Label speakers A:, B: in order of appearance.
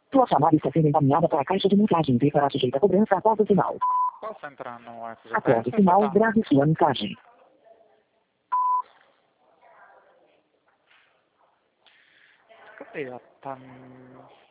A: Sua chamada está sendo encaminhada para a caixa de mensagens e será sujeita a cobrança após o sinal.
B: Posso entrar no
A: Após o
B: FGTS?
A: sinal, grave sua mensagem.
B: Cadê a Tam...